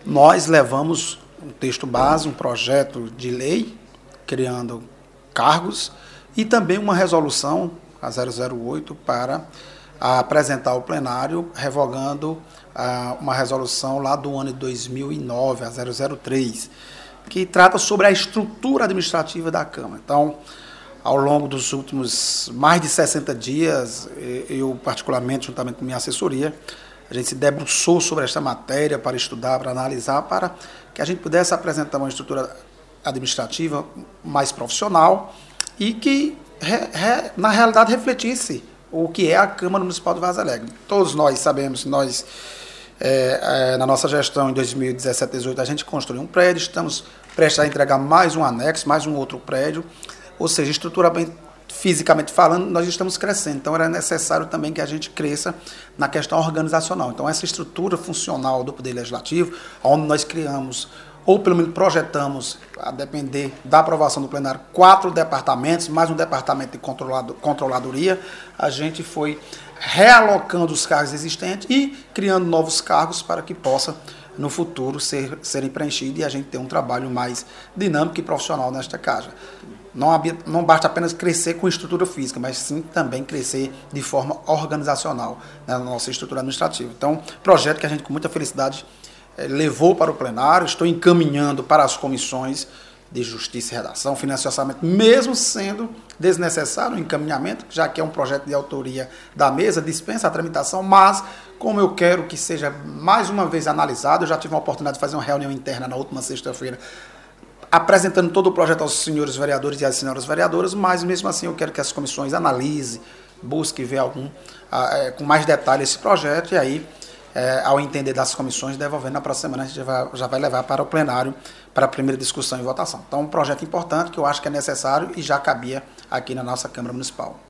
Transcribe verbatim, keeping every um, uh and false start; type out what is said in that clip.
nós levamos um texto base, um projeto de lei, criando cargos, e também uma resolução, a zero zero oito, para apresentar ao plenário, revogando ah, uma resolução lá do ano de dois mil e nove, a zero zero três, que trata sobre a estrutura administrativa da Câmara. Então, ao longo dos últimos mais de sessenta dias, eu particularmente, juntamente com minha assessoria, a gente se debruçou sobre esta matéria para estudar, para analisar, para que a gente pudesse apresentar uma estrutura administrativa mais profissional e que, re, re, na realidade, refletisse o que é a Câmara Municipal de Vargem Alegre. Todos nós sabemos, nós, é, é, na nossa gestão em dois mil e dezessete, dois mil e dezoito, a gente construiu um prédio, estamos prestes a entregar mais um anexo, mais um outro prédio, ou seja, estruturalmente, fisicamente falando, nós estamos crescendo. Então, era necessário também que a gente cresça na questão organizacional. Então, essa estrutura funcional do Poder Legislativo, onde nós criamos, ou pelo menos projetamos, a depender da aprovação do plenário, quatro departamentos, mais um departamento de controlado, controladoria, a gente foi realocando os cargos existentes e criando novos cargos para que possa, no futuro, ser, serem preenchidos e a gente ter um trabalho mais dinâmico e profissional nesta casa. Não, não basta apenas crescer com estrutura física, mas sim também crescer de forma organizacional, né, na nossa estrutura administrativa. Então, projeto que a gente, com muita felicidade, eh, levou para o plenário, estou encaminhando para as comissões de Justiça e Redação, Finanças e Orçamento, mesmo sendo desnecessário o encaminhamento, já que é um projeto de autoria da mesa, dispensa a tramitação, mas como eu quero que seja mais uma vez analisado, eu já tive a oportunidade de fazer uma reunião interna na última sexta-feira, apresentando todo o projeto aos senhores vereadores e às senhoras vereadoras, mas mesmo assim eu quero que as comissões analisem, busquem ver algum, é, com mais detalhe esse projeto, e aí, é, ao entender das comissões, devolvendo na próxima semana, a gente já vai, já vai levar para o plenário para a primeira discussão e votação. Então, um projeto importante que eu acho que é necessário e já cabia aqui na nossa Câmara Municipal.